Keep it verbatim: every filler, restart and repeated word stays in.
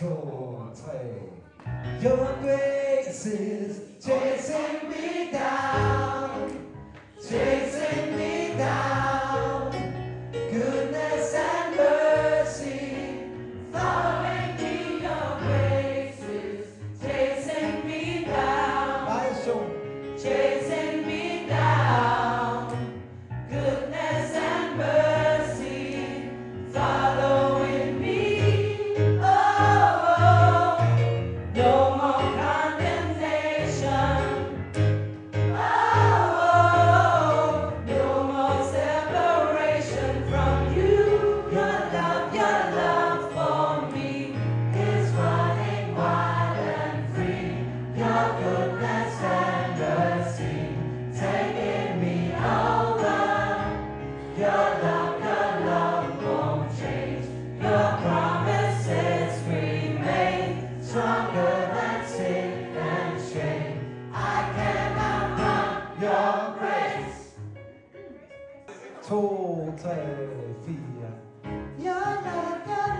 two, three. Your grace is chasing me down, chasing me down. Goodness and mercy following me. Your grace is chasing me down, chasing me down. Goodness and mercy following me. Oh, no more condemnation. Oh, no more separation from you. Your love, your love for me is running wild and free. Your goodness and mercy taking me over. Your love, your love won't change. Your promises remain stronger than sin and shame. I cannot run your grace. Two, three, four. Your love, your